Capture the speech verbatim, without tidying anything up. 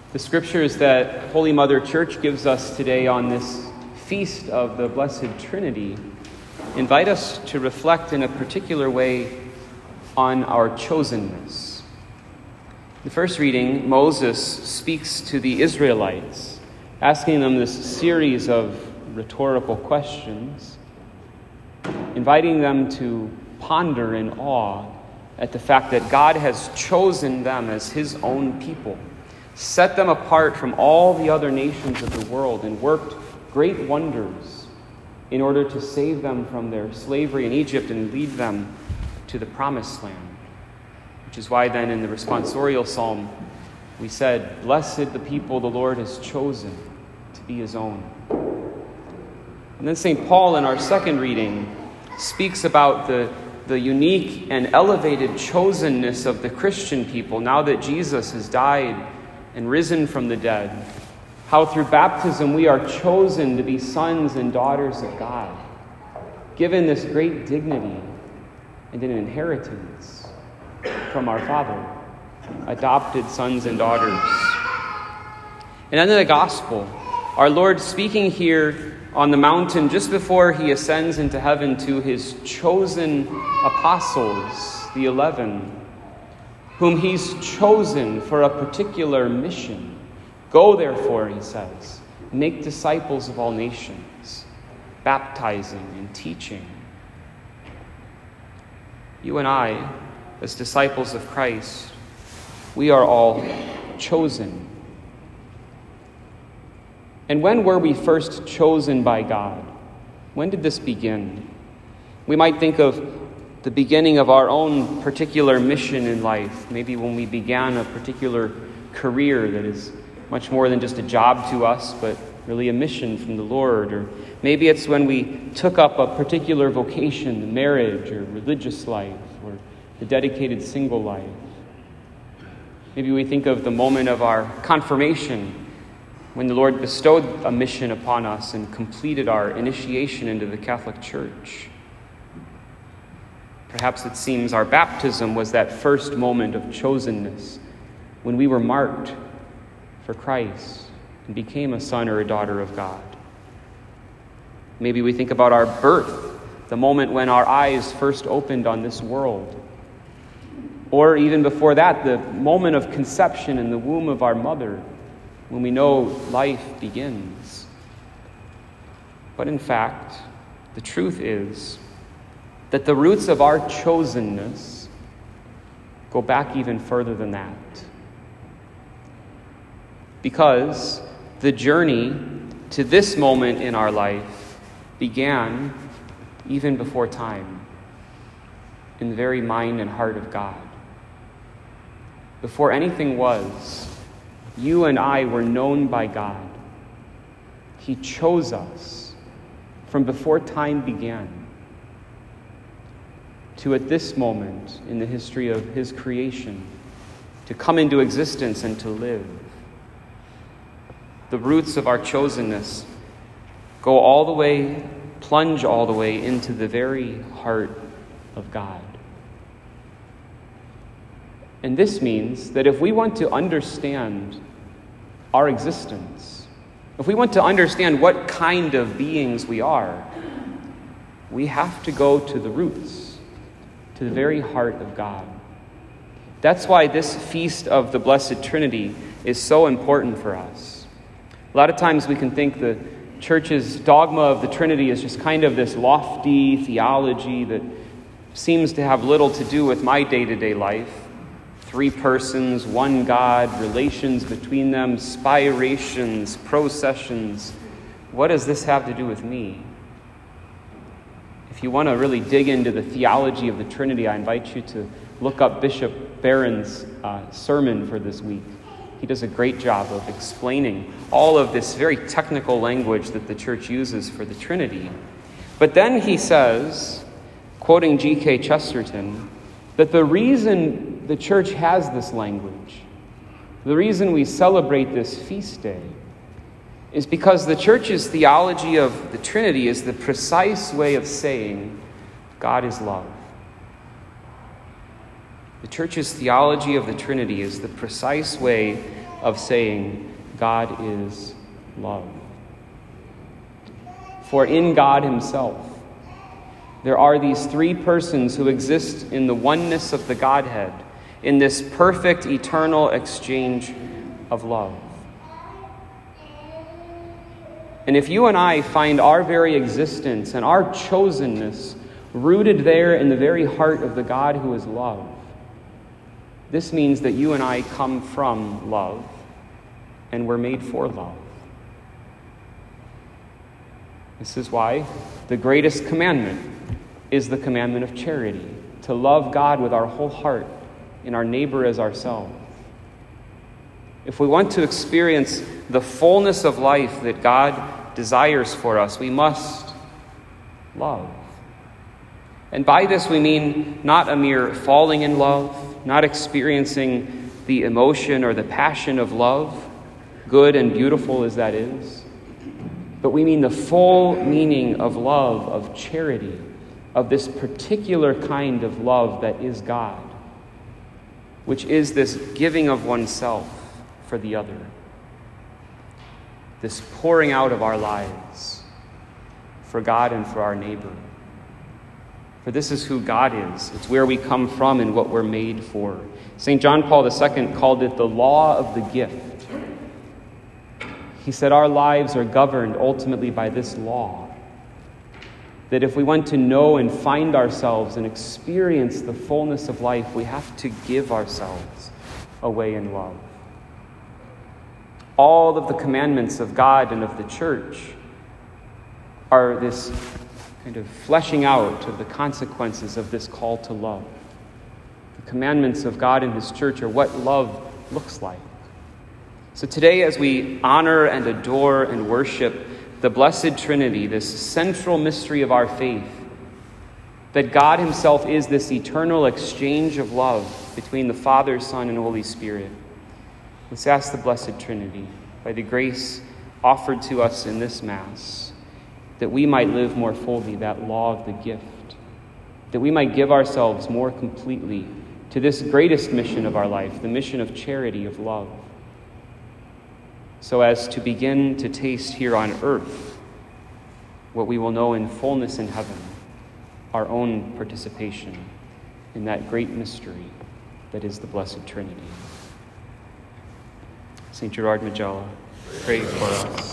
The scriptures that Holy Mother Church gives us today on this feast of the Blessed Trinity invite us to reflect in a particular way on our chosenness. The first reading, Moses speaks to the Israelites, asking them this series of rhetorical questions, inviting them to ponder in awe at the fact that God has chosen them as his own people, set them apart from all the other nations of the world, and worked great wonders in order to save them from their slavery in Egypt and lead them to the promised land. Which is why then in the responsorial psalm we said, "Blessed the people the Lord has chosen to be his own." And then Saint Paul in our second reading speaks about the, the unique and elevated chosenness of the Christian people now that Jesus has died and risen from the dead. How through baptism we are chosen to be sons and daughters of God, given this great dignity and an inheritance from our Father, adopted sons and daughters. And then in the gospel, our Lord speaking here on the mountain just before he ascends into heaven to his chosen apostles, the eleven, whom he's chosen for a particular mission. Go, therefore, he says, make disciples of all nations, baptizing and teaching. You and I, as disciples of Christ, we are all chosen. And when were we first chosen by God? When did this begin? We might think of the beginning of our own particular mission in life, maybe when we began a particular career that is much more than just a job to us, but really a mission from the Lord. Or maybe it's when we took up a particular vocation, marriage or religious life, or the dedicated single life. Maybe we think of the moment of our confirmation, when the Lord bestowed a mission upon us and completed our initiation into the Catholic Church. Perhaps it seems our baptism was that first moment of chosenness, when we were marked for Christ and became a son or a daughter of God. Maybe we think about our birth, the moment when our eyes first opened on this world. Or even before that, the moment of conception in the womb of our mother, when we know life begins. But in fact, the truth is that the roots of our chosenness go back even further than that. Because the journey to this moment in our life began even before time, in the very mind and heart of God. Before anything was, you and I were known by God. He chose us from before time began to at this moment in the history of his creation, to come into existence and to live. The roots of our chosenness go all the way, plunge all the way into the very heart of God. And this means that if we want to understand our existence, if we want to understand what kind of beings we are, we have to go to the roots, to the very heart of God. That's why this feast of the Blessed Trinity is so important for us. A lot of times we can think the Church's dogma of the Trinity is just kind of this lofty theology that seems to have little to do with my day-to-day life. Three persons, one God, relations between them, spirations, processions. What does this have to do with me? If you want to really dig into the theology of the Trinity, I invite you to look up Bishop Barron's uh, sermon for this week. He does a great job of explaining all of this very technical language that the Church uses for the Trinity. But then he says, quoting G K Chesterton, that the reason the Church has this language, the reason we celebrate this feast day, is because the Church's theology of the Trinity is the precise way of saying God is love. The Church's theology of the Trinity is the precise way of saying, God is love. For in God himself, there are these three persons who exist in the oneness of the Godhead, in this perfect, eternal exchange of love. And if you and I find our very existence and our chosenness rooted there in the very heart of the God who is love, this means that you and I come from love, and we're made for love. This is why the greatest commandment is the commandment of charity, to love God with our whole heart and our neighbor as ourselves. If we want to experience the fullness of life that God desires for us, we must love. And by this we mean not a mere falling in love, not experiencing the emotion or the passion of love, good and beautiful as that is, but we mean the full meaning of love, of charity, of this particular kind of love that is God, which is this giving of oneself for the other, this pouring out of our lives for God and for our neighbor. For this is who God is. It's where we come from and what we're made for. Saint John Paul the Second called it the law of the gift. He said our lives are governed ultimately by this law. That if we want to know and find ourselves and experience the fullness of life, we have to give ourselves away in love. All of the commandments of God and of the church are this kind of fleshing out of the consequences of this call to love. The commandments of God and his church are what love looks like. So today, as we honor and adore and worship the Blessed Trinity, this central mystery of our faith, that God himself is this eternal exchange of love between the Father, Son, and Holy Spirit, let's ask the Blessed Trinity, by the grace offered to us in this Mass, that we might live more fully that law of the gift, that we might give ourselves more completely to this greatest mission of our life, the mission of charity, of love, so as to begin to taste here on earth what we will know in fullness in heaven, our own participation in that great mystery that is the Blessed Trinity. Saint Gerard Majella, pray for us.